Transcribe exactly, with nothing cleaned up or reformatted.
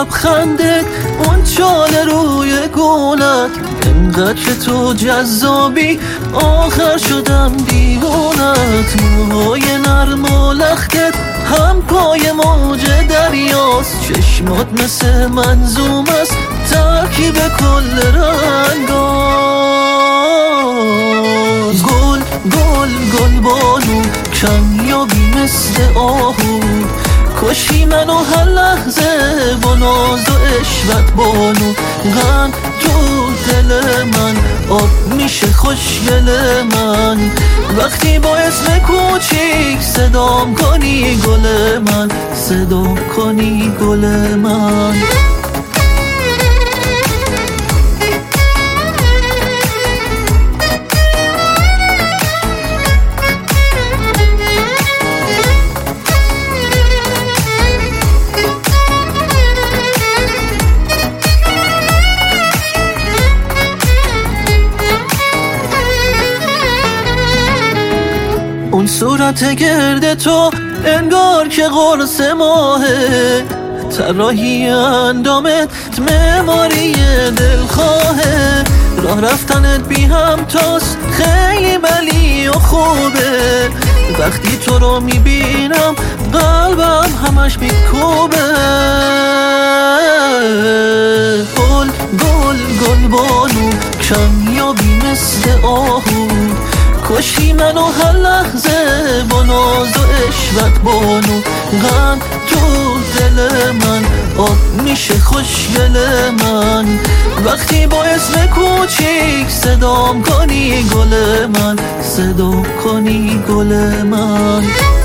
لبخندت، اون چاله روی گونت، انقدر که تو جذابی آخر شدم دیوونت. موهای نرم و لختت هم پای موج دریاست، چشمات مثل منظوم است ترکیب کل رنگاست. گل گل گل بانو کمیابی مثل آهو، کشی منو هر لحظه با ناز و عشقت بانو. غم تو دل من آب میشه خوشگل من، وقتی با اسم کوچیک صدام کنی گل من، صدا کنی گل من. اون صورت گرد تو انگار که قرص ماهه، طراحی اندامت معماری دلخواهه. راه رفتنت بی همتاست خیلی ملی و خوبه، وقتی تو رو میبینم قلبم همش میکوبه. گل گل گل بانو کمیابی مثل آهو، کشی منو هر لحظه با ناز و عشقت بانو. غم تو دل من آب میشه خوشگل من، وقتی با اسم کوچیک صدام کنی گل من، صدا کنی گل من.